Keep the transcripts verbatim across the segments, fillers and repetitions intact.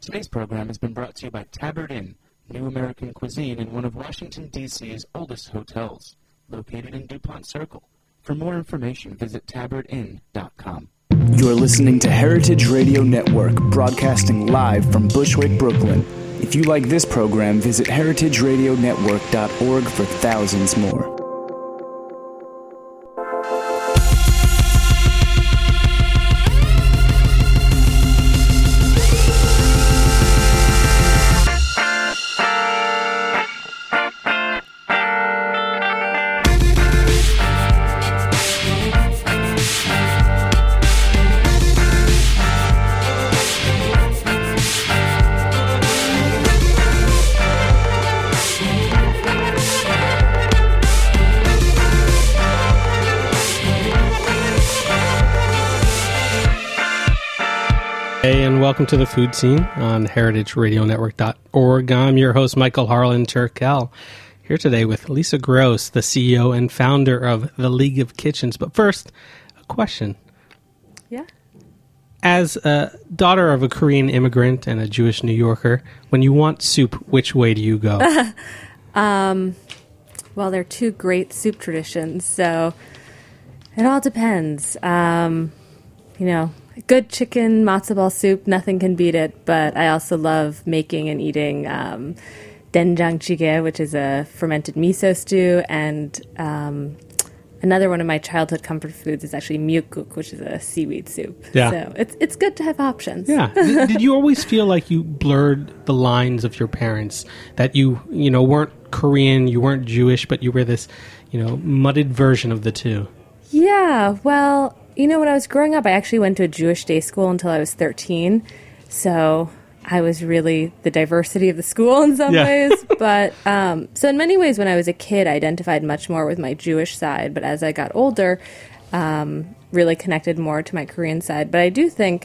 Today's program has been brought to you by Tabard Inn, new American cuisine in one of Washington, D C's oldest hotels, located in DuPont Circle. For more information, visit tabard inn dot com. You're listening to Heritage Radio Network, broadcasting live from Bushwick, Brooklyn. If you like this program, visit heritage radio network dot org for thousands more. Hey, and welcome to the Food Scene on heritage radio network dot org. I'm your host, Michael Harlan Turkel, here today with Lisa Gross, the C E O and founder of the League of Kitchens. But first, a question. Yeah? As a daughter of a Korean immigrant and a Jewish New Yorker, when you want soup, which way do you go? um, well, they're two great soup traditions, so it all depends. Um, you know, good chicken matzo ball soup, nothing can beat it, but I also love making and eating um, doenjang jjigae, which is a fermented miso stew, and um, another one of my childhood comfort foods is actually mukguk, which is a seaweed soup. Yeah. So it's it's good to have options. Yeah. Did, did you always feel like you blurred the lines of your parents, that you, you know, weren't Korean, you weren't Jewish, but you were this, you know, mudded version of the two? Yeah, well, you know, when I was growing up, I actually went to a Jewish day school until I was thirteen. So I was really the diversity of the school in some yeah. ways. But um, so in many ways, when I was a kid, I identified much more with my Jewish side. But as I got older, um, really connected more to my Korean side. But I do think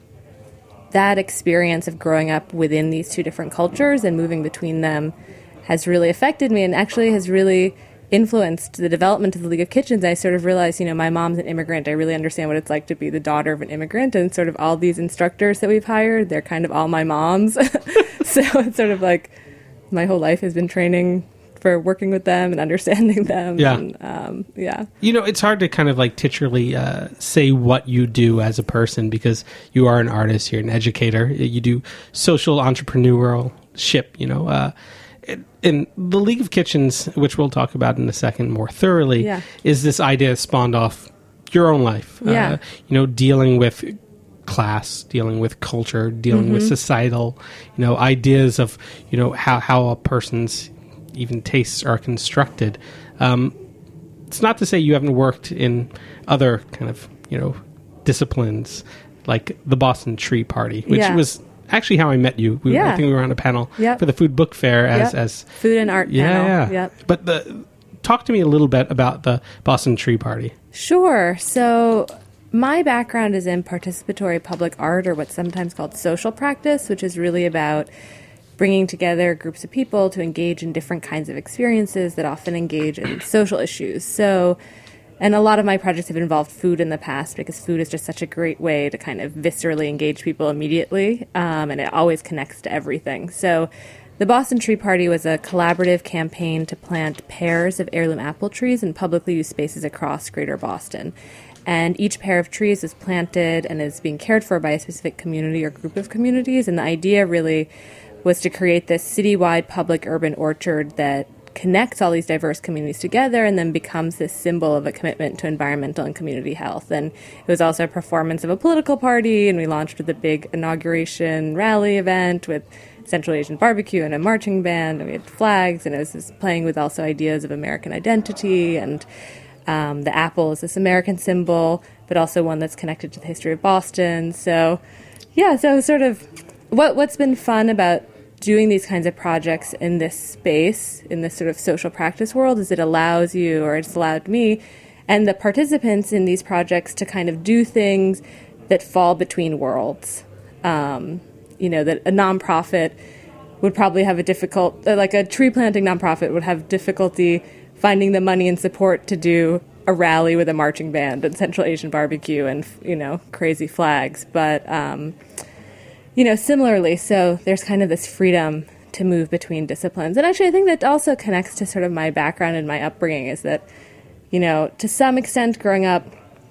that experience of growing up within these two different cultures and moving between them has really affected me and actually has really influenced the development of the League of Kitchens. I sort of realized, you know, my mom's an immigrant. I really understand what it's like to be the daughter of an immigrant, and sort of all these instructors that we've hired, they're kind of all my moms. So it's sort of like my whole life has been training for working with them and understanding them. Yeah. And, um, yeah. You know, it's hard to kind of like titularly uh, say what you do as a person, because you are an artist, you're an educator, you do social entrepreneurship, you know, uh, in the League of Kitchens, which we'll talk about in a second more thoroughly, yeah. is this idea spawned off your own life. Yeah. Uh, you know, dealing with class, dealing with culture, dealing mm-hmm. with societal, you know, ideas of, you know, how, how a person's even tastes are constructed. Um, it's not to say you haven't worked in other kind of, you know, disciplines like the Boston Tree Party, which yeah. was actually how I met you. We, yeah. I think we were on a panel yep. for the Food Book Fair as... Yep. as Food and art yeah, panel. Yeah, Yep. But the, talk to me a little bit about the Boston Tree Party. Sure. So my background is in participatory public art, or what's sometimes called social practice, which is really about bringing together groups of people to engage in different kinds of experiences that often engage in social issues. So... And a lot of my projects have involved food in the past, because food is just such a great way to kind of viscerally engage people immediately, um, and it always connects to everything. So the Boston Tree Party was a collaborative campaign to plant pairs of heirloom apple trees in publicly used spaces across Greater Boston. And each pair of trees is planted and is being cared for by a specific community or group of communities. And the idea really was to create this citywide public urban orchard that connects all these diverse communities together and then becomes this symbol of a commitment to environmental and community health. And it was also a performance of a political party, and we launched with a big inauguration rally event with Central Asian barbecue and a marching band, and we had flags, and it was just playing with also ideas of American identity, and um, the apple is this American symbol, but also one that's connected to the history of Boston. So, yeah, so sort of what what's been fun about doing these kinds of projects in this space, in this sort of social practice world, is it allows you, or it's allowed me, and the participants in these projects to kind of do things that fall between worlds. Um, you know, that a nonprofit would probably have a difficult, like a tree planting nonprofit would have difficulty finding the money and support to do a rally with a marching band and Central Asian barbecue and, you know, crazy flags. But, um, you know, similarly, so there's kind of this freedom to move between disciplines. And actually, I think that also connects to sort of my background and my upbringing is that, you know, to some extent growing up,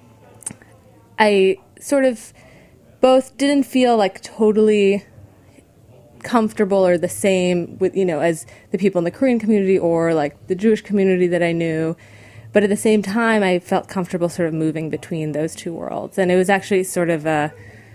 I sort of both didn't feel like totally comfortable or the same with, you know, as the people in the Korean community or like the Jewish community that I knew. But at the same time, I felt comfortable sort of moving between those two worlds. And it was actually sort of a,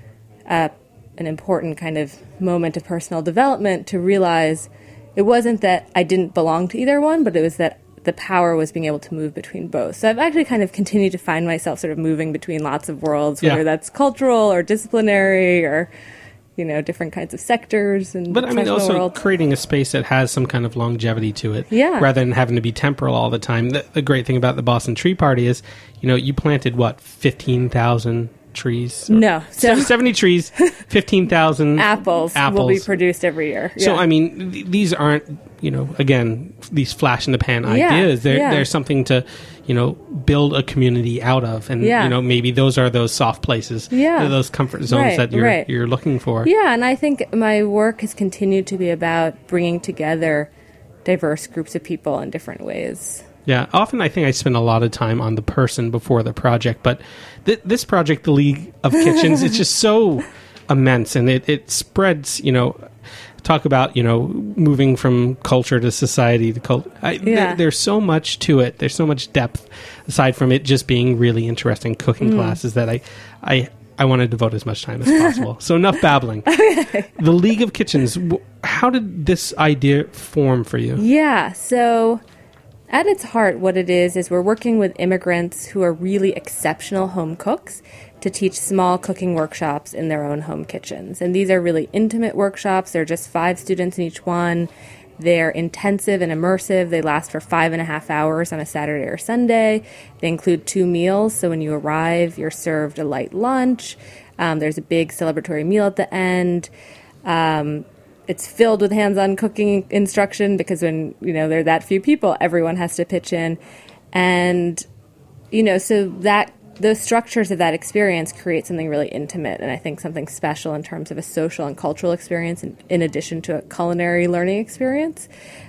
a an important kind of moment of personal development to realize it wasn't that I didn't belong to either one, but it was that the power was being able to move between both. So I've actually kind of continued to find myself sort of moving between lots of worlds, whether yeah. that's cultural or disciplinary or, you know, different kinds of sectors. And but I mean, also world. creating a space that has some kind of longevity to it, yeah. rather than having to be temporal all the time. The, the great thing about the Boston Tree Party is, you know, you planted, what, fifteen thousand trees? No. So seventy trees, fifteen thousand apples, apples will be produced every year. Yeah. So, I mean, th- these aren't, you know, again, these flash-in-the-pan Yeah, ideas. They're, yeah. they're something to, you know, build a community out of. And, Yeah. you know, maybe those are those soft places, Yeah. those comfort zones Right, that you're, right. you're looking for. Yeah, and I think my work has continued to be about bringing together diverse groups of people in different ways. Yeah, often I think I spend a lot of time on the person before the project, but th- this project, the League of Kitchens, it's just so immense, and it, it spreads, you know, talk about, you know, moving from culture to society to culture. Yeah. There, there's so much to it. There's so much depth, aside from it just being really interesting cooking Mm. classes, that I, I, I want to devote as much time as possible. So enough babbling. Okay. The League of Kitchens, wh- how did this idea form for you? Yeah, so at its heart, what it is, is we're working with immigrants who are really exceptional home cooks to teach small cooking workshops in their own home kitchens. And these are really intimate workshops. There are just five students in each one. They're intensive and immersive. They last for five and a half hours on a Saturday or Sunday. They include two meals. So when you arrive, you're served a light lunch. Um, there's a big celebratory meal at the end. Um, It's filled with hands-on cooking instruction because when, you know, there are that few people, everyone has to pitch in. And, you know, so that those structures of that experience create something really intimate and I think something special in terms of a social and cultural experience in, in addition to a culinary learning experience.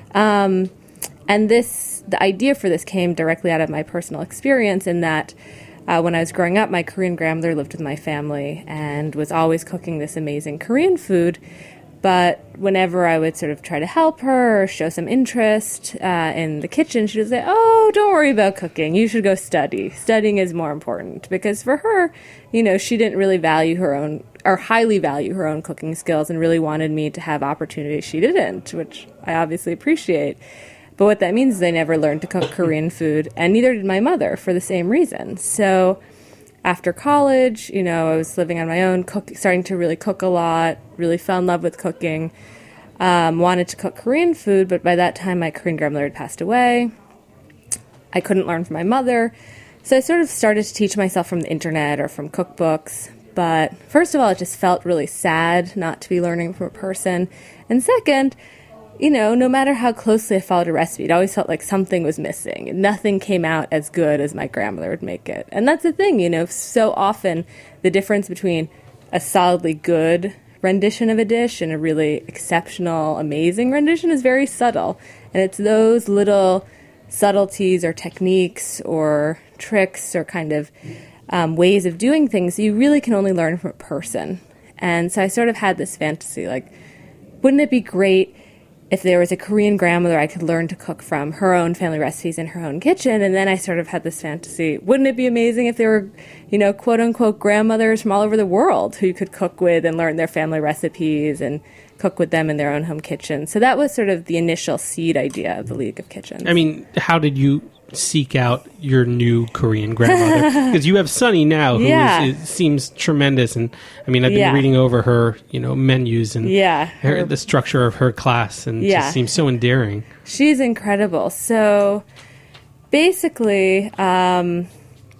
Um, and this, the idea for this came directly out of my personal experience in that Uh, when I was growing up, my Korean grandmother lived with my family and was always cooking this amazing Korean food. But whenever I would sort of try to help her or show some interest uh, in the kitchen, she would say, oh, don't worry about cooking. You should go study. Studying is more important. Because for her, you know, she didn't really value her own, or highly value her own cooking skills and really wanted me to have opportunities she didn't, which I obviously appreciate. But what that means is I never learned to cook Korean food, and neither did my mother for the same reason. So after college, you know, I was living on my own, cook, starting to really cook a lot, really fell in love with cooking, um, wanted to cook Korean food, but by that time my Korean grandmother had passed away. I couldn't learn from my mother. So I sort of started to teach myself from the internet or from cookbooks. But first of all, it just felt really sad not to be learning from a person. And second, you know, no matter how closely I followed a recipe, it always felt like something was missing. Nothing came out as good as my grandmother would make it. And that's the thing, you know, so often the difference between a solidly good rendition of a dish and a really exceptional, amazing rendition is very subtle. And it's those little subtleties or techniques or tricks or kind of um, ways of doing things you really can only learn from a person. And so I sort of had this fantasy, like, wouldn't it be great if there was a Korean grandmother I could learn to cook from, her own family recipes in her own kitchen? And then I sort of had this fantasy, wouldn't it be amazing if there were, you know, quote-unquote grandmothers from all over the world who you could cook with and learn their family recipes and cook with them in their own home kitchen? So that was sort of the initial seed idea of the League of Kitchens. I mean, how did you seek out your new Korean grandmother? Because you have Sunny now, who Yeah. is, is, seems tremendous. And I mean, I've been Yeah. reading over her, you know, menus and Yeah. her, the structure of her class, and it Yeah. just seems so endearing. She's incredible. So basically, um,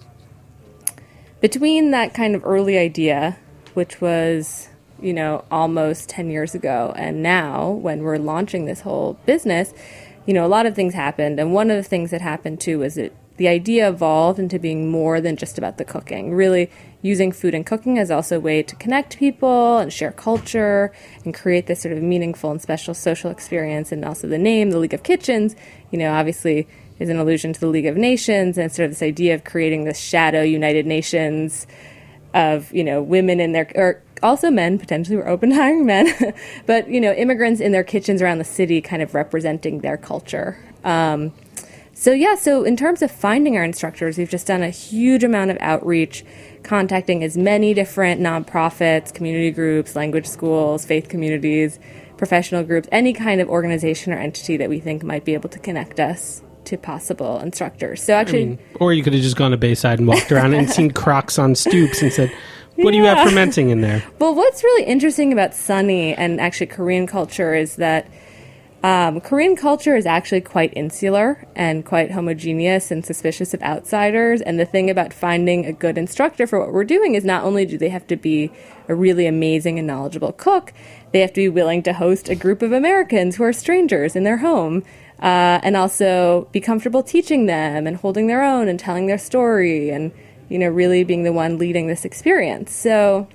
between that kind of early idea, which was, you know, almost ten years ago, and now when we're launching this whole business, you know, a lot of things happened. And one of the things that happened too was it the idea evolved into being more than just about the cooking. Really using food and cooking as also a way to connect people and share culture and create this sort of meaningful and special social experience. And also the name, the League of Kitchens, you know, obviously is an allusion to the League of Nations and sort of this idea of creating this shadow United Nations of, you know, women in their, or also men, potentially we're open to hiring men, but, you know, immigrants in their kitchens around the city kind of representing their culture. Um, so, yeah, so in terms of finding our instructors, we've just done a huge amount of outreach, contacting as many different nonprofits, community groups, language schools, faith communities, professional groups, any kind of organization or entity that we think might be able to connect us to possible instructors. So actually, I mean, or you could have just gone to Bayside and walked around and seen crocs on stoops and said, what do you have fermenting in there? Well, what's really interesting about Sunny and actually Korean culture is that um, Korean culture is actually quite insular and quite homogeneous and suspicious of outsiders. And the thing about finding a good instructor for what we're doing is not only do they have to be a really amazing and knowledgeable cook, they have to be willing to host a group of Americans who are strangers in their home. Uh, and also be comfortable teaching them and holding their own and telling their story and, you know, really being the one leading this experience. So,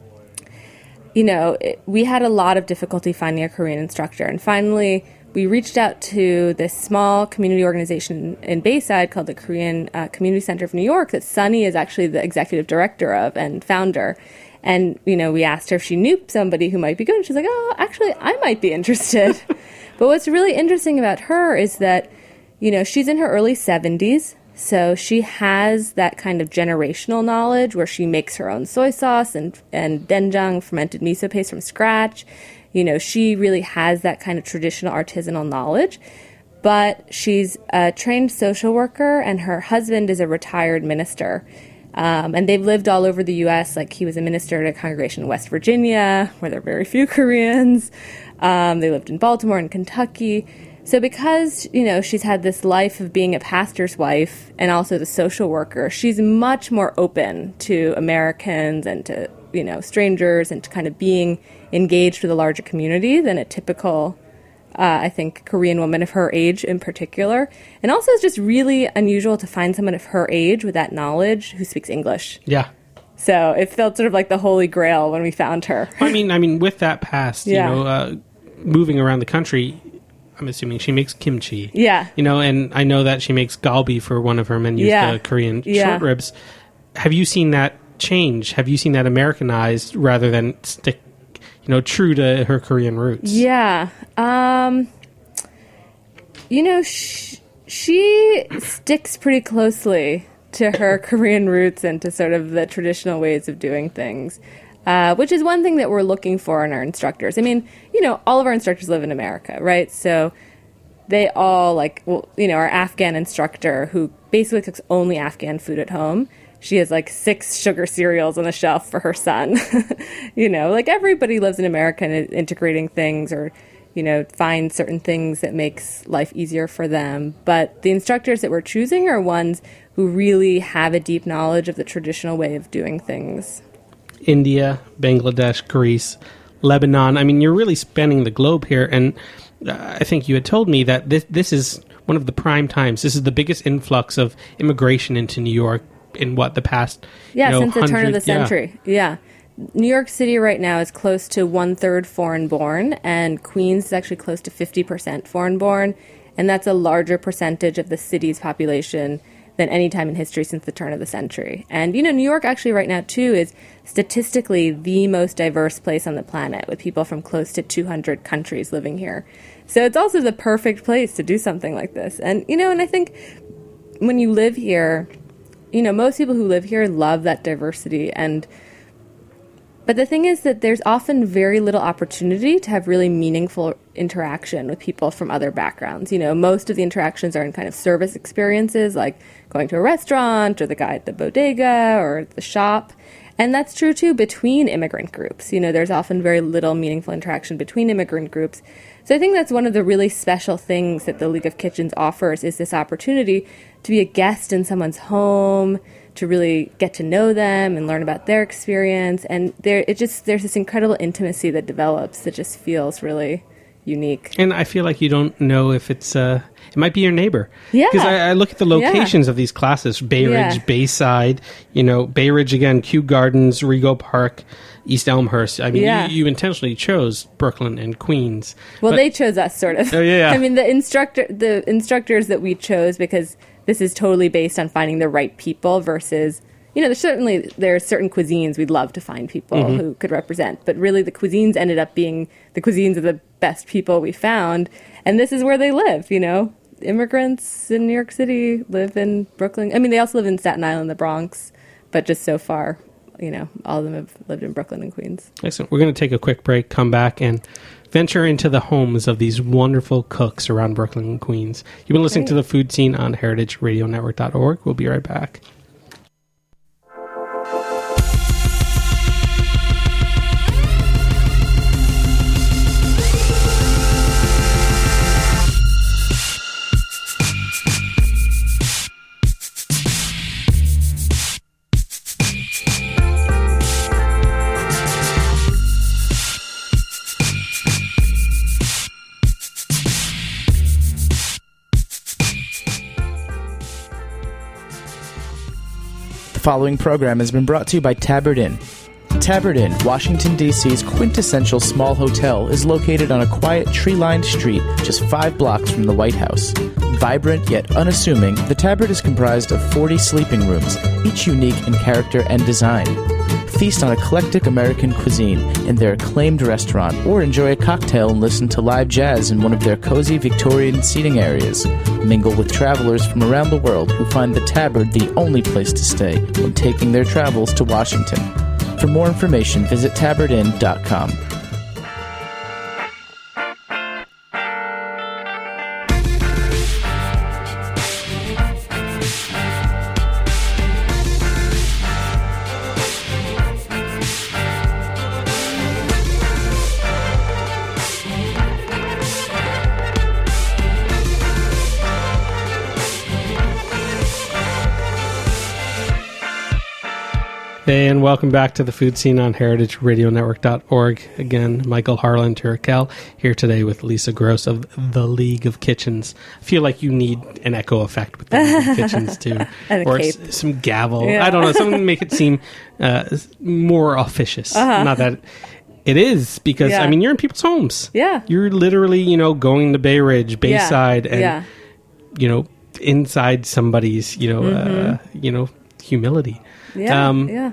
you know, it, we had a lot of difficulty finding a Korean instructor. And finally, we reached out to this small community organization in Bayside called the Korean uh, Community Center of New York that Sunny is actually the executive director of and founder. And, you know, we asked her if she knew somebody who might be good. And she's like, oh, actually, I might be interested. But what's really interesting about her is that, you know, she's in her early seventies, so she has that kind of generational knowledge where she makes her own soy sauce and, and doenjang, fermented miso paste from scratch. You know, she really has that kind of traditional artisanal knowledge. But she's a trained social worker, and her husband is a retired minister. Um, and they've lived all over the U S Like, he was a minister at a congregation in West Virginia, where there are very few Koreans. Um, they lived in Baltimore and Kentucky. So because, you know, she's had this life of being a pastor's wife and also the social worker, she's much more open to Americans and to, you know, strangers and to kind of being engaged with a larger community than a typical, uh, I think, Korean woman of her age in particular. And also it's just really unusual to find someone of her age with that knowledge who speaks English. Yeah. So it felt sort of like the holy grail when we found her. I mean, I mean, with that past, Yeah. you know, uh, moving around the country, I'm assuming she makes kimchi. Yeah. You know, and I know that she makes galbi for one of her menus, Yeah. the Korean Yeah. short ribs. Have you seen that change? Have you seen that Americanized rather than stick, you know, true to her Korean roots? Yeah. Um, you know, sh- she sticks pretty closely to her Korean roots and to sort of the traditional ways of doing things, uh, which is one thing that we're looking for in our instructors. I mean, you know, all of our instructors live in America, right? So they all, like, well, you know, our Afghan instructor who basically cooks only Afghan food at home, she has like six sugar cereals on the shelf for her son. You know, like everybody lives in America and is integrating things or, you know, find certain things that makes life easier for them. But the instructors that we're choosing are ones who really have a deep knowledge of the traditional way of doing things. India, Bangladesh, Greece, Lebanon. I mean, you're really spanning the globe here. And uh, I think you had told me that this, this is one of the prime times. This is the biggest influx of immigration into New York in what, the past, Yeah, you know, since the turn of the yeah. century. Yeah. New York City right now is close to one-third foreign-born, and Queens is actually close to fifty percent foreign-born, and that's a larger percentage of the city's population than any time in history since the turn of the century. And, you know, New York actually right now, too, is statistically the most diverse place on the planet, with people from close to two hundred countries living here. So it's also the perfect place to do something like this. And, you know, and I think when you live here, you know, most people who live here love that diversity. And but the thing is that there's often very little opportunity to have really meaningful interaction with people from other backgrounds. You know, most of the interactions are in kind of service experiences, like going to a restaurant or the guy at the bodega or the shop. And that's true, too, between immigrant groups. You know, there's often very little meaningful interaction between immigrant groups. So I think that's one of the really special things that the League of Kitchens offers, is this opportunity to be a guest in someone's home, to really get to know them and learn about their experience. And there, it just there's this incredible intimacy that develops that just feels really unique. And I feel like you don't know if it's, uh, it might be your neighbor. Yeah. Because I, I look at the locations yeah. of these classes, Bay Ridge, yeah. Bayside, you know, Bay Ridge again, Kew Gardens, Rego Park, East Elmhurst. I mean, yeah. you, you intentionally chose Brooklyn and Queens. Well, but, they chose us, sort of. Oh, yeah. I mean, the instructor, the instructors that we chose, because this is totally based on finding the right people versus, you know, there's certainly there are certain cuisines we'd love to find people mm-hmm. who could represent, but really the cuisines ended up being the cuisines of the best people we found, and this is where they live, you know. Immigrants in New York City live in Brooklyn. I mean, they also live in Staten Island, the Bronx, but just so far, you know, all of them have lived in Brooklyn and Queens. Excellent. We're going to take a quick break, come back, and venture into the homes of these wonderful cooks around Brooklyn and Queens. You've been listening Great. to The Food Scene on heritage radio network dot org. We'll be right back. The following program has been brought to you by Tabard Inn. Tabard Inn, Washington, D C's quintessential small hotel, is located on a quiet, tree-lined street just five blocks from the White House. Vibrant yet unassuming, the Tabard is comprised of forty sleeping rooms, each unique in character and design. Feast on eclectic American cuisine in their acclaimed restaurant, or enjoy a cocktail and listen to live jazz in one of their cozy Victorian seating areas. Mingle with travelers from around the world who find the Tabard the only place to stay when taking their travels to Washington. For more information, visit tabard inn dot com. Hey, and welcome back to The Food Scene on heritage radio network dot org. Again, Michael Harlan Turkel here today with Lisa Gross of The League of Kitchens. I feel like you need an echo effect with The League of Kitchens, too. And or a cape. S- some gavel. Yeah. I don't know, something to make it seem uh, more officious. Uh-huh. Not that it is, because, yeah. I mean, you're in people's homes. Yeah. You're literally, you know, going to Bay Ridge, Bayside, yeah. and, yeah. you know, inside somebody's, you know, mm-hmm. uh, you know, humility. Yeah, um, yeah.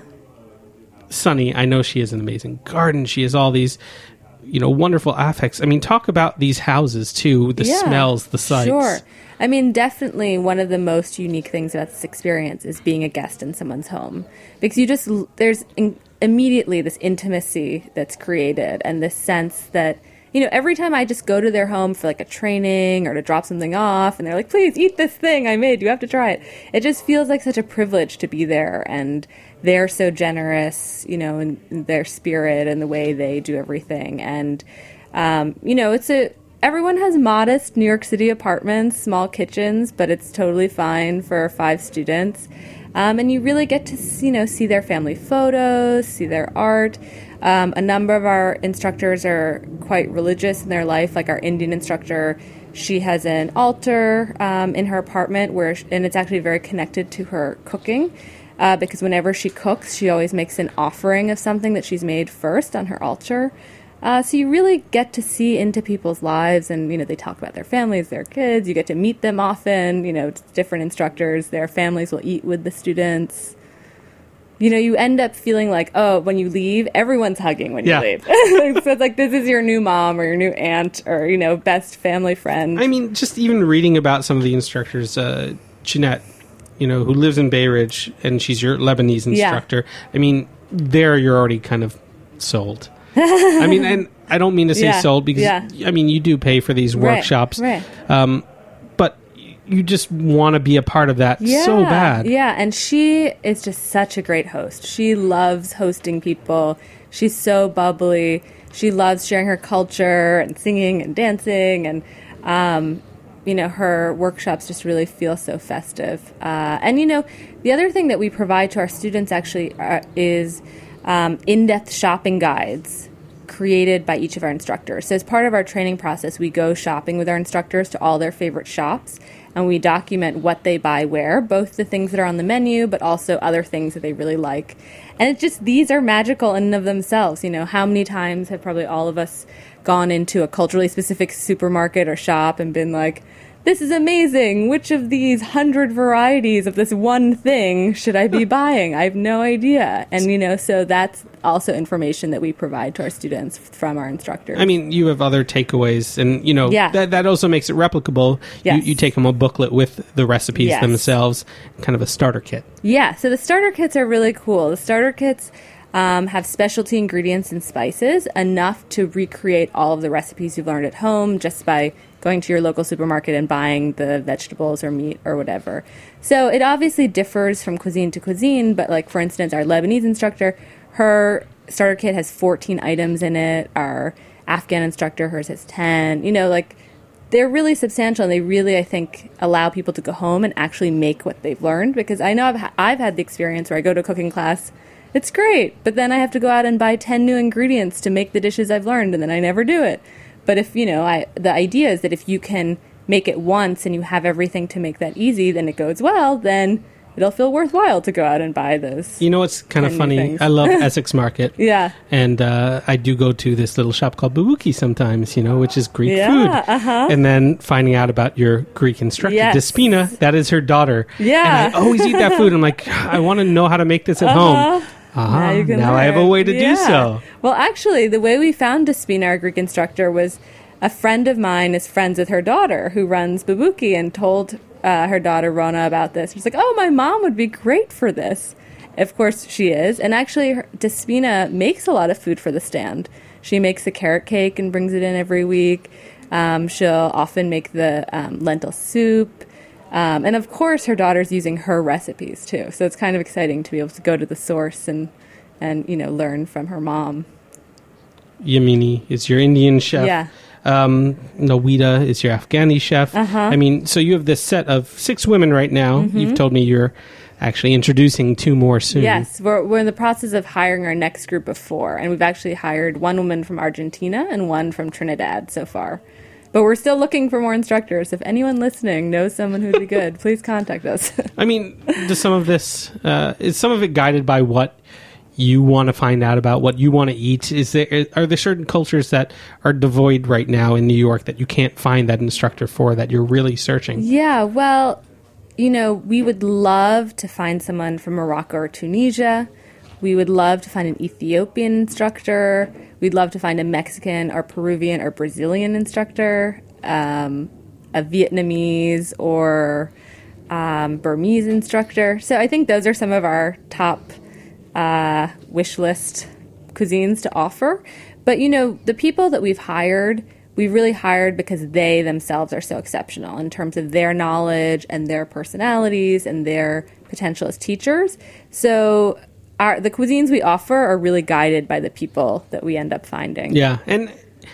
Sunny, I know she has an amazing garden. She has all these, you know, wonderful affects. I mean, talk about these houses, too, the yeah, smells, the sights. Sure. I mean, definitely one of the most unique things about this experience is being a guest in someone's home. Because you just, there's in, immediately this intimacy that's created and this sense that, you know, every time I just go to their home for like a training or to drop something off and they're like, please eat this thing I made, you have to try it. It just feels like such a privilege to be there, and they're so generous, you know, in, in their spirit and the way they do everything. And, um, you know, it's a, everyone has modest New York City apartments, small kitchens, but it's totally fine for five students. Um, and you really get to, you know, see their family photos, see their art. Um, a number of our instructors are quite religious in their life, like our Indian instructor. She has an altar um, in her apartment, where, and it's actually very connected to her cooking, uh, because whenever she cooks, she always makes an offering of something that she's made first on her altar. Uh, so you really get to see into people's lives, and, you know, they talk about their families, their kids. You get to meet them often, you know, different instructors. Their families will eat with the students. You know, you end up feeling like, oh, when you leave, everyone's hugging when you yeah. leave. So it's like, this is your new mom or your new aunt or, you know, best family friend. I mean, just even reading about some of the instructors, uh, Jeanette, you know, who lives in Bay Ridge, and she's your Lebanese instructor. Yeah. I mean, there you're already kind of sold. I mean, and I don't mean to say yeah. sold because, yeah. I mean, you do pay for these right. workshops. Right. Um, but you just want to be a part of that yeah. so bad. Yeah, and she is just such a great host. She loves hosting people. She's so bubbly. She loves sharing her culture and singing and dancing. And, um, you know, her workshops just really feel so festive. Uh, and, you know, the other thing that we provide to our students actually are, is um, in-depth shopping guides created by each of our instructors. So as part of our training process, we go shopping with our instructors to all their favorite shops, and we document what they buy where, both the things that are on the menu, but also other things that they really like. And it's just, these are magical in and of themselves. You know, how many times have probably all of us gone into a culturally specific supermarket or shop and been like, this is amazing. Which of these hundred varieties of this one thing should I be buying? I have no idea. And, you know, so that's also information that we provide to our students from our instructors. I mean, you have other takeaways, and, you know, Yeah. that, that also makes it replicable. Yes. You, you take them a booklet with the recipes Yes. themselves, kind of a starter kit. Yeah, so the starter kits are really cool. The starter kits um, have specialty ingredients and spices, enough to recreate all of the recipes you've learned at home just by going to your local supermarket and buying the vegetables or meat or whatever. So it obviously differs from cuisine to cuisine, but like, for instance, our Lebanese instructor, her starter kit has fourteen items in it. Our Afghan instructor, hers has ten. You know, like, they're really substantial, and they really, I think, allow people to go home and actually make what they've learned. Because I know I've, ha- I've had the experience where I go to a cooking class, it's great, but then I have to go out and buy ten new ingredients to make the dishes I've learned, and then I never do it. But if, you know, I, the idea is that if you can make it once and you have everything to make that easy, then it goes well, then it'll feel worthwhile to go out and buy those. You know what's kind of ten new funny? things. I love Essex Market. Yeah. And uh, I do go to this little shop called Babuki sometimes, you know, which is Greek Yeah, food. uh-huh. And then finding out about your Greek instructor, Yes. Despina, that is her daughter. Yeah. And I always eat that food. I'm like, I want to know how to make this at Uh-huh. home. Uh-huh. Now, you can now I have a learn. way to Yeah. do so. Well, actually, the way we found Despina, our Greek instructor, was a friend of mine is friends with her daughter who runs Babuki, and told uh, her daughter Rona about this. She's like, oh, my mom would be great for this. Of course she is. And actually, her, Despina makes a lot of food for the stand. She makes the carrot cake and brings it in every week. Um, she'll often make the um, lentil soup. Um, and of course, her daughter's using her recipes too. So it's kind of exciting to be able to go to the source and, and you know, learn from her mom. Yamini is your Indian chef. Yeah. Um, Nawida is your Afghani chef. Uh-huh. I mean, so you have this set of six women right now. Mm-hmm. You've told me you're actually introducing two more soon. Yes, we're, we're in the process of hiring our next group of four. And we've actually hired one woman from Argentina and one from Trinidad so far. But we're still looking for more instructors. If anyone listening knows someone who'd be good, please contact us. I mean, does some of this, uh, is some of it guided by what you want to find out about, what you want to eat? Is there, are there certain cultures that are devoid right now in New York that you can't find that instructor for, that you're really searching? Yeah, well, you know, we would love to find someone from Morocco or Tunisia. We would love to find an Ethiopian instructor. We'd love to find a Mexican or Peruvian or Brazilian instructor, um, a Vietnamese or um, Burmese instructor. So I think those are some of our top uh, wish list cuisines to offer. But, you know, the people that we've hired, we've really hired because they themselves are so exceptional in terms of their knowledge and their personalities and their potential as teachers. So our, the cuisines we offer are really guided by the people that we end up finding. Yeah, and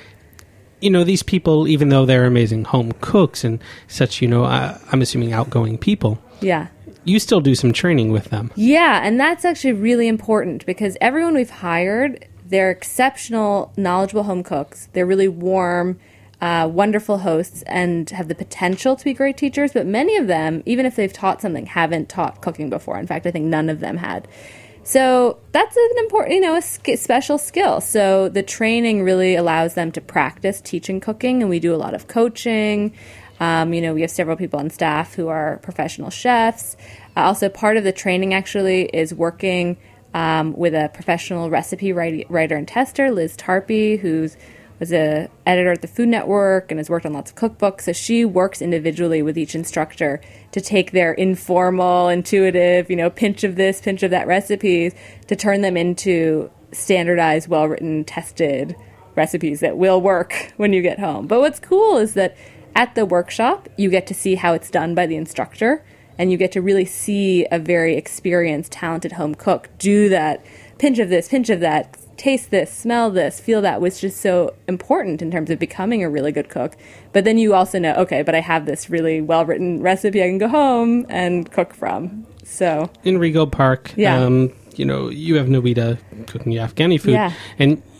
you know, these people, even though they're amazing home cooks and such, you know, uh, I'm assuming outgoing people, Yeah. you still do some training with them. Yeah, and that's actually really important because everyone we've hired, they're exceptional, knowledgeable home cooks. They're really warm, uh, wonderful hosts, and have the potential to be great teachers. But many of them, even if they've taught something, haven't taught cooking before. In fact, I think none of them had. So that's an important, you know, a sk- special skill. So the training really allows them to practice teaching cooking, and we do a lot of coaching. Um, you know, we have several people on staff who are professional chefs. Uh, also, part of the training actually is working um, with a professional recipe write- writer and tester, Liz Tarpey, who's was a editor at the Food Network and has worked on lots of cookbooks. So she works individually with each instructor to take their informal, intuitive, you know, pinch of this, pinch of that recipes to turn them into standardized, well-written, tested recipes that will work when you get home. But what's cool is that at the workshop, you get to see how it's done by the instructor, and you get to really see a very experienced, talented home cook do that pinch of this, pinch of that, taste this, smell this, feel that, which is so important in terms of becoming a really good cook. But then you also know, okay, but I have this really well-written recipe I can go home and cook from. So In Rego Park, Yeah. um, you know, you have Nawida cooking Afghani food. Yeah. And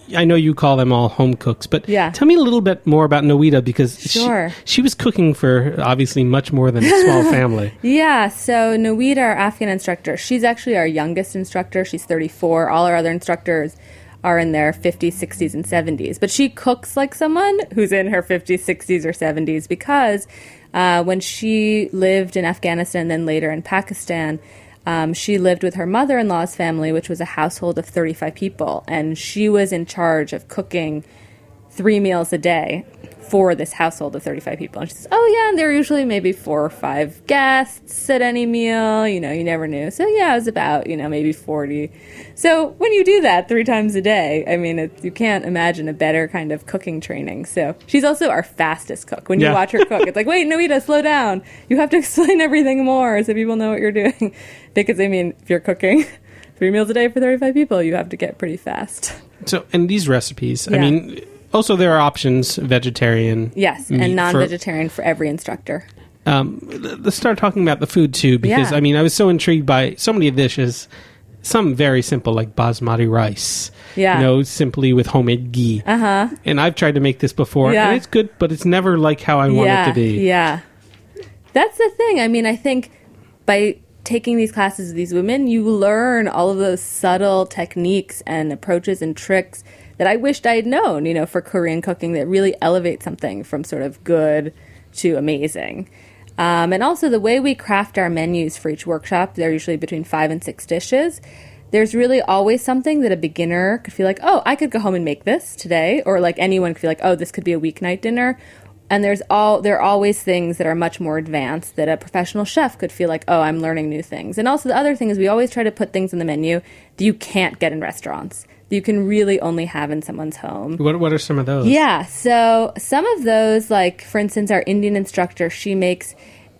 I know you call them all home cooks, but Yeah. tell me a little bit more about Noita, because Sure. she, she was cooking for obviously much more than a small family. Yeah, so Noita, our Afghan instructor, she's actually our youngest instructor. She's thirty-four. All our other instructors are in their fifties, sixties, and seventies. But she cooks like someone who's in her fifties, sixties, or seventies because uh, when she lived in Afghanistan and then later in Pakistan, Um, she lived with her mother-in-law's family, which was a household of thirty-five people, and she was in charge of cooking three meals a day for this household of thirty-five people. And she says, oh, yeah, and there were usually maybe four or five guests at any meal. You know, you never knew. So, yeah, it was about, you know, maybe forty. So when you do that three times a day, I mean, it, you can't imagine a better kind of cooking training. So she's also our fastest cook. When you Yeah. watch her cook, it's like, wait, Noita, slow down. You have to explain everything more so people know what you're doing. Because, I mean, if you're cooking three meals a day for thirty-five people, you have to get pretty fast. So, and these recipes, I Yeah. mean, also there are options, vegetarian. Yes, meat and for- non-vegetarian for, every instructor. Um, let's start talking about the food too, because Yeah. I mean, I was so intrigued by so many dishes. Some very simple, like basmati rice. Yeah. You know, simply with homemade ghee. Uh huh. And I've tried to make this before, Yeah. and it's good, but it's never like how I want yeah, it to be. Yeah. That's the thing. I mean, I think by taking these classes with these women, you learn all of those subtle techniques and approaches and tricks that I wished I had known, you know, for Korean cooking that really elevate something from sort of good to amazing. Um, and also the way we craft our menus for each workshop, they're usually between five and six dishes. There's really always something that a beginner could feel like, oh, I could go home and make this today. Or like anyone could feel like, oh, this could be a weeknight dinner. And there's all there are always things that are much more advanced that a professional chef could feel like, oh, I'm learning new things. And also the other thing is we always try to put things in the menu that you can't get in restaurants, that you can really only have in someone's home. What What are some of those? Yeah, so some of those, like, for instance, our Indian instructor, she makes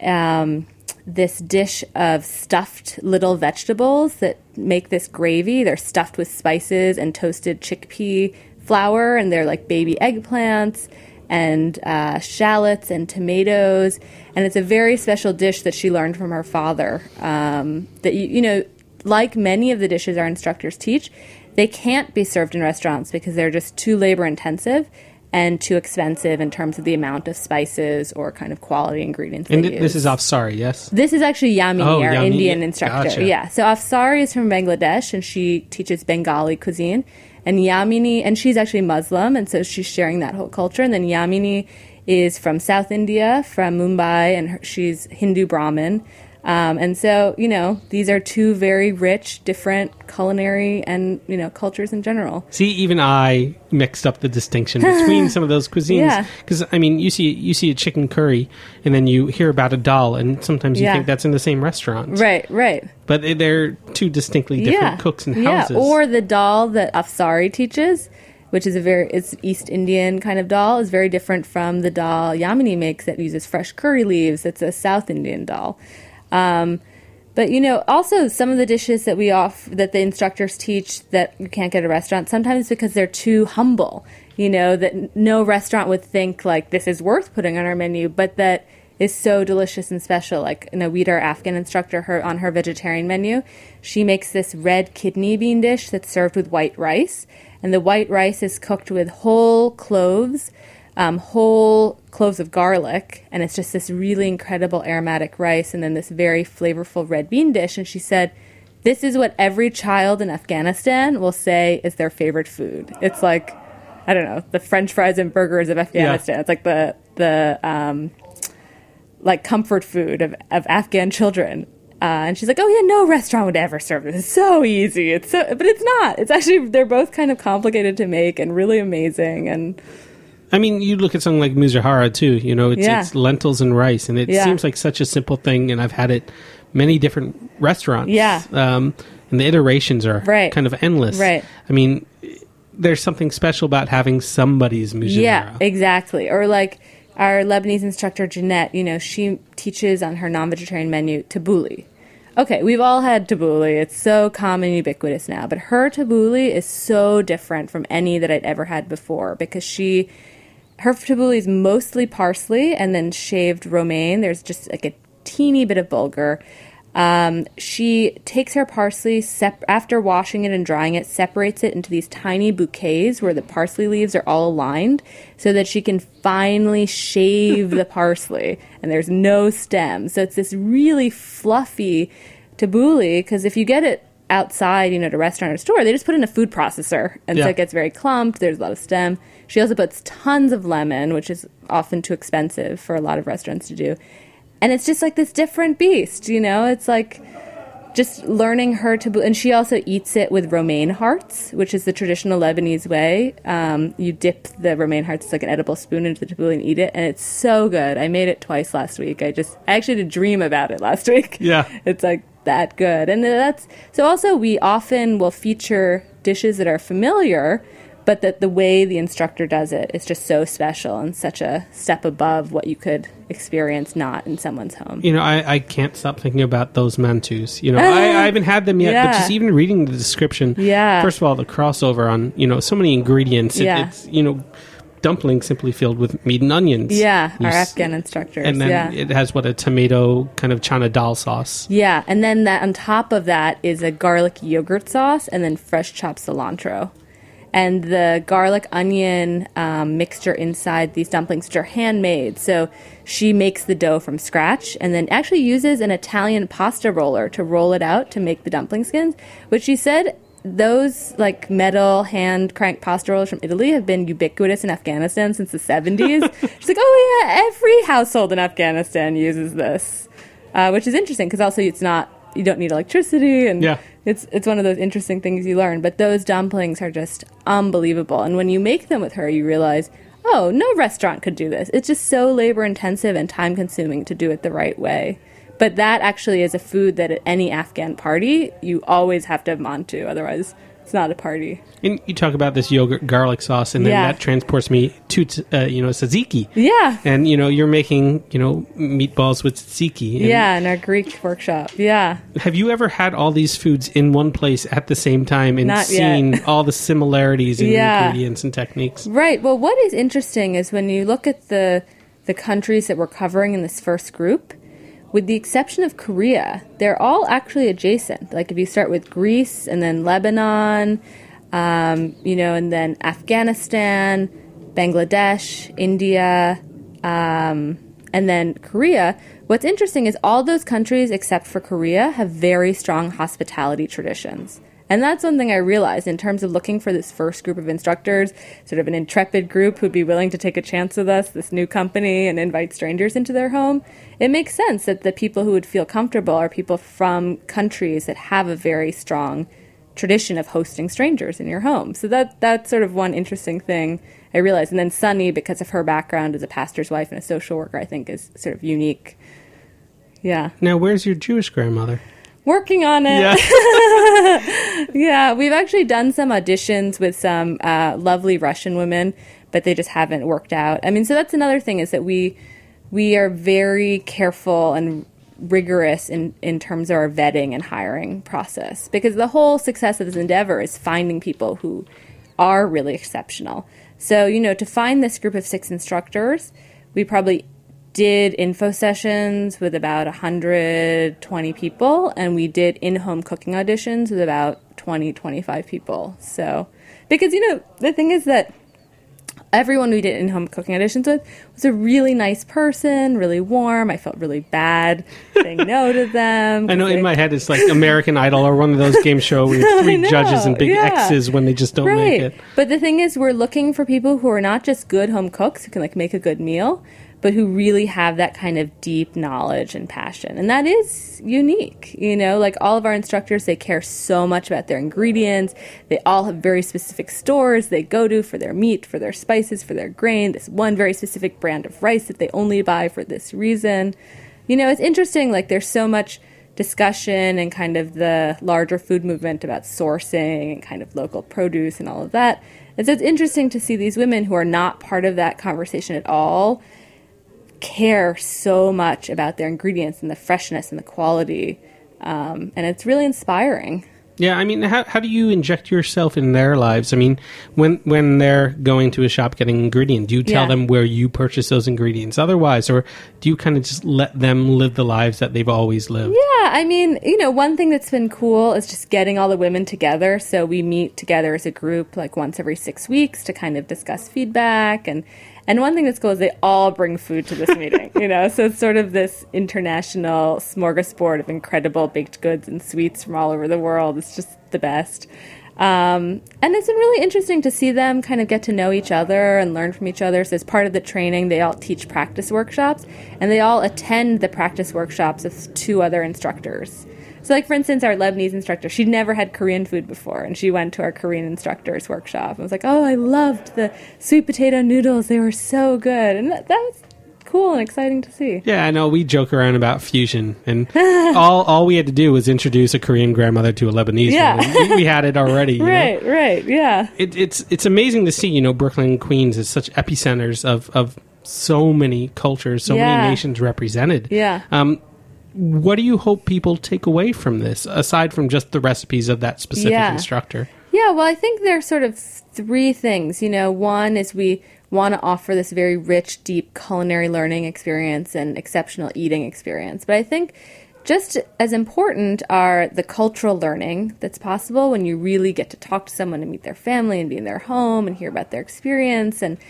um, this dish of stuffed little vegetables that make this gravy. They're stuffed with spices and toasted chickpea flour, and they're like baby eggplants and uh, shallots and tomatoes. And it's a very special dish that she learned from her father. Um, that, you, you know, like many of the dishes our instructors teach, they can't be served in restaurants because they're just too labor intensive and too expensive in terms of the amount of spices or kind of quality ingredients And they th- use. this is Afsari, yes? This is actually Yamini, Oh, our Yamini. Indian instructor. Gotcha. Yeah. So Afsari is from Bangladesh, and she teaches Bengali cuisine. And Yamini, and she's actually Muslim, and so she's sharing that whole culture. And then Yamini is from South India, from Mumbai, and her, she's Hindu Brahmin. Um, and so, you know, these are two very rich, different culinary and, you know, cultures in general. See, even I mixed up the distinction between some of those cuisines. Yeah. Because, I mean, you see you see a chicken curry, and then you hear about a dal, and sometimes you Yeah. think that's in the same restaurant. Right, right. But they- they're two distinctly different yeah. cooks and yeah. houses. Or the dal that Afsari teaches, which is a very, it's East Indian kind of dal, is very different from the dal Yamini makes that uses fresh curry leaves. It's a South Indian dal. Um, but, you know, also some of the dishes that we off that the instructors teach that you can't get at a restaurant, sometimes because they're too humble, you know, that n- no restaurant would think, like, this is worth putting on our menu, but that is so delicious and special. Like, you know, Weed, our Afghan instructor, her on her vegetarian menu, she makes this red kidney bean dish that's served with white rice. And the white rice is cooked with whole cloves, um, whole cloves of garlic, and it's just this really incredible aromatic rice, and then this very flavorful red bean dish. And she said, this is what every child in Afghanistan will say is their favorite food. It's like, I don't know, the French fries and burgers of Afghanistan. Yeah. It's like the, the um, like comfort food of, of Afghan children. Uh, and she's like, oh, yeah, no restaurant would ever serve this. It's so easy. It's so, but it's not. It's actually, they're both kind of complicated to make and really amazing. And I mean, you look at something like muzahara, too. You know, it's, Yeah. it's lentils and rice, and it Yeah. seems like such a simple thing, and I've had it many different restaurants. Yeah. Um, and the iterations are Right. kind of endless. Right. I mean, there's something special about having somebody's muzahara. yeah, exactly. Or like our Lebanese instructor, Jeanette, you know, she teaches on her non-vegetarian menu tabbouleh. Okay, we've all had tabbouleh. It's so common and ubiquitous now. But her tabbouleh is so different from any that I'd ever had before because she... Her tabbouleh is mostly parsley and then shaved romaine. There's just like a teeny bit of bulgur. Um, she takes her parsley, sep- after washing it and drying it, separates it into these tiny bouquets where the parsley leaves are all aligned so that she can finally shave the parsley and there's no stem. So it's this really fluffy tabbouleh, because if you get it outside, you know, at a restaurant or store, they just put it in a food processor. And Yeah. so it gets very clumped. There's a lot of stem. She also puts tons of lemon, which is often too expensive for a lot of restaurants to do. And it's just like this different beast, you know? It's like just learning her to... And she also eats it with romaine hearts, which is the traditional Lebanese way. Um, you dip the romaine hearts, it's like an edible spoon, into the tabbouleh and eat it. And it's so good. I made it twice last week. I just... I actually did dream about it last week. Yeah. It's like that good. And that's... So also we often will feature dishes that are familiar, but that the way the instructor does it is just so special and such a step above what you could experience not in someone's home. You know, I, I can't stop thinking about those mantus. You know, I, I haven't had them yet, Yeah. but just even reading the description, Yeah. first of all, the crossover on, you know, so many ingredients. It, Yeah. It's, you know, dumplings simply filled with meat and onions. Yeah, You our s- Afghan instructors. And then yeah. it has, what, a tomato kind of chana dal sauce. Yeah, and then that on top of that is a garlic yogurt sauce and then fresh chopped cilantro. And the garlic onion um, mixture inside these dumplings, which are handmade. So she makes the dough from scratch and then actually uses an Italian pasta roller to roll it out to make the dumpling skins, which she said those like metal hand crank pasta rollers from Italy have been ubiquitous in Afghanistan since the seventies. She's like, oh yeah, every household in Afghanistan uses this, uh, which is interesting because also it's not, you don't need electricity, and Yeah. it's it's one of those interesting things you learn. But those dumplings are just unbelievable. And when you make them with her, you realize, oh, no restaurant could do this. It's just so labor intensive and time consuming to do it the right way. But that actually is a food that at any Afghan party, you always have to have mantu. Otherwise, it's not a party. And you talk about this yogurt garlic sauce, and then Yeah. that transports me to, t- uh, you know, tzatziki. Yeah. And, you know, you're making, you know, meatballs with tzatziki. And Yeah, in our Greek workshop. Yeah. Have you ever had all these foods in one place at the same time and Not seen yet. all the similarities in Yeah. ingredients and techniques? Right. Well, what is interesting is when you look at the the countries that we're covering in this first group, with the exception of Korea, they're all actually adjacent. Like if you start with Greece and then Lebanon, um, you know, and then Afghanistan, Bangladesh, India, um, and then Korea, what's interesting is all those countries except for Korea have very strong hospitality traditions. And that's one thing I realized in terms of looking for this first group of instructors, sort of an intrepid group who'd be willing to take a chance with us, this new company, and invite strangers into their home. It makes sense that the people who would feel comfortable are people from countries that have a very strong tradition of hosting strangers in your home. So that that's sort of one interesting thing I realized. And then Sunny, because of her background as a pastor's wife and a social worker, I think is sort of unique. Yeah. Now, where's your Jewish grandmother? Working on it. Yeah. Yeah, we've actually done some auditions with some uh, lovely Russian women, but they just haven't worked out. I mean, so that's another thing is that we we are very careful and rigorous in, in terms of our vetting and hiring process, because the whole success of this endeavor is finding people who are really exceptional. So, you know, to find this group of six instructors, we probably did info sessions with about one hundred twenty people, and we did in-home cooking auditions with about twenty, twenty-five people. So, because, you know, the thing is that everyone we did in-home cooking auditions with was a really nice person, really warm. I felt really bad saying no to them. I know 'cause in they- my head it's like American Idol or one of those game shows where you have three I know, judges and big yeah. X's when they just don't right. make it. But the thing is, we're looking for people who are not just good home cooks who can like make a good meal, but who really have that kind of deep knowledge and passion. And that is unique. You know, like all of our instructors, they care so much about their ingredients. They all have very specific stores they go to for their meat, for their spices, for their grain, this one very specific brand of rice that they only buy for this reason. You know, it's interesting, like there's so much discussion and kind of the larger food movement about sourcing and kind of local produce and all of that. And so it's interesting to see these women who are not part of that conversation at all care so much about their ingredients and the freshness and the quality. Um, and it's really inspiring. Yeah, I mean, how how do you inject yourself in their lives? I mean, when when they're going to a shop getting ingredients, do you tell Yeah. them where you purchase those ingredients otherwise, or do you kind of just let them live the lives that they've always lived? Yeah, I mean, you know, one thing that's been cool is just getting all the women together. So we meet together as a group like once every six weeks to kind of discuss feedback. And, and one thing that's cool is they all bring food to this meeting, you know? So it's sort of this international smorgasbord of incredible baked goods and sweets from all over the world. It's just the best. Um, and it's been really interesting to see them kind of get to know each other and learn from each other. So as part of the training, they all teach practice workshops, and they all attend the practice workshops with two other instructors. So like, for instance, our Lebanese instructor, she'd never had Korean food before, and she went to our Korean instructor's workshop and was like, oh, I loved the sweet potato noodles. They were so good. And that, that was cool and exciting to see. Yeah, I know. We joke around about fusion, and all all we had to do was introduce a Korean grandmother to a Lebanese Yeah. one. We, we had it already. You Right, know? right, yeah. It, it's it's amazing to see. You know, Brooklyn and Queens is such epicenters of of so many cultures, so Yeah. many nations represented. Yeah. Um, what do you hope people take away from this, aside from just the recipes of that specific Yeah. instructor? Yeah, well, I think there are sort of three things. You know, one is we want to offer this very rich, deep culinary learning experience and exceptional eating experience. But I think just as important are the cultural learning that's possible when you really get to talk to someone and meet their family and be in their home and hear about their experience. And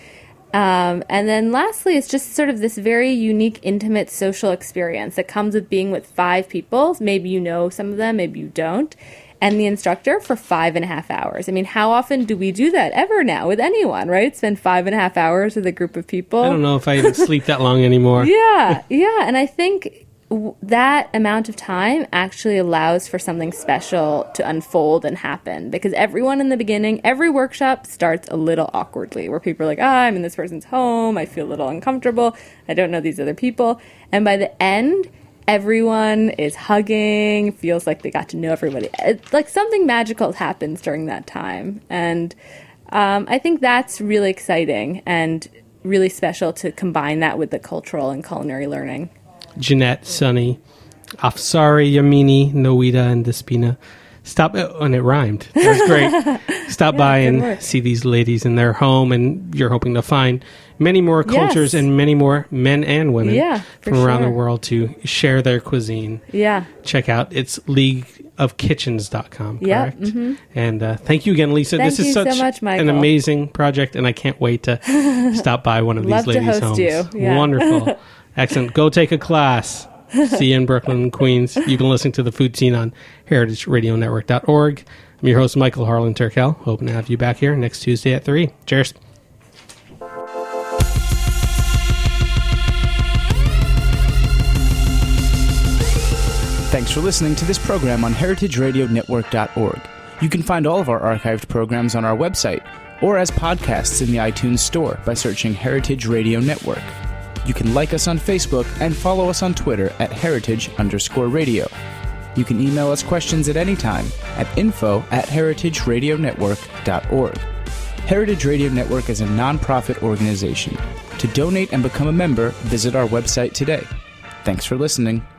um, and then lastly, it's just sort of this very unique, intimate social experience that comes with being with five people. Maybe you know some of them, maybe you don't. And the instructor for five and a half hours. I mean, how often do we do that ever now with anyone, right? Spend five and a half hours with a group of people. I don't know if I even sleep that long anymore. Yeah, yeah. And I think w- that amount of time actually allows for something special to unfold and happen, because everyone in the beginning, every workshop starts a little awkwardly, where people are like, ah, I'm in this person's home. I feel a little uncomfortable. I don't know these other people. And by the end, everyone is hugging, feels like they got to know everybody. It's like something magical happens during that time. And um, I think that's really exciting and really special to combine that with the cultural and culinary learning. Jeanette, Sunny, Afsari, Yamini, Noida, and Despina. Stop, oh, and it rhymed. That was great. Stop Yeah, by good and work. see these ladies in their home, and you're hoping to find many more cultures Yes. and many more men and women Yeah, for from around the sure. world to share their cuisine. Yeah. Check out it's league of kitchens dot com, Yeah, correct? mhm. And uh, thank you again, Lisa. Thank this is you so such much, an Michael. amazing project, and I can't wait to stop by one of Love these to ladies' host homes. you, yeah. Wonderful. Excellent. Go take a class. See you in Brooklyn and Queens. You've been listening to The Food Scene on heritage radio network dot org. I'm your host, Michael Harlan Turkel. Hoping to have you back here next Tuesday at three. Cheers. Thanks for listening to this program on heritage radio network dot org. You can find all of our archived programs on our website or as podcasts in the iTunes Store by searching Heritage Radio Network. You can like us on Facebook and follow us on Twitter at heritage underscore radio. You can email us questions at any time at info at heritage radio network dot org. Heritage Radio Network is a nonprofit organization. To donate and become a member, visit our website today. Thanks for listening.